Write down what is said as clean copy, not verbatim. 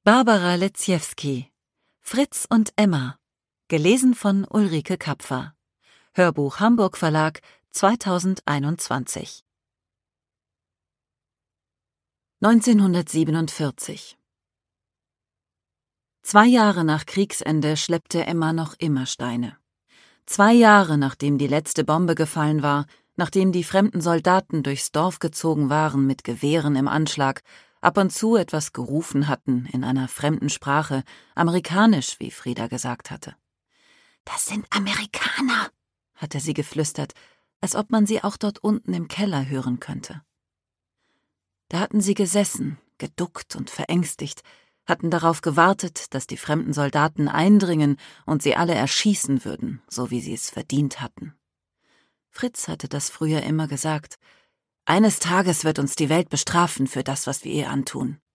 Barbara Leziewski, Fritz und Emma, gelesen von Ulrike Kapfer. Hörbuch Hamburg Verlag, 2021. 1947. 2 Jahre nach Kriegsende schleppte Emma noch immer Steine. 2 Jahre, nachdem die letzte Bombe gefallen war, nachdem die fremden Soldaten durchs Dorf gezogen waren mit Gewehren im Anschlag, ab und zu etwas gerufen hatten in einer fremden Sprache, amerikanisch, wie Frieda gesagt hatte. »Das sind Amerikaner«, hatte sie geflüstert, als ob man sie auch dort unten im Keller hören könnte. Da hatten sie gesessen, geduckt und verängstigt, hatten darauf gewartet, dass die fremden Soldaten eindringen und sie alle erschießen würden, so wie sie es verdient hatten. Fritz hatte das früher immer gesagt: »Eines Tages wird uns die Welt bestrafen für das, was wir ihr antun.«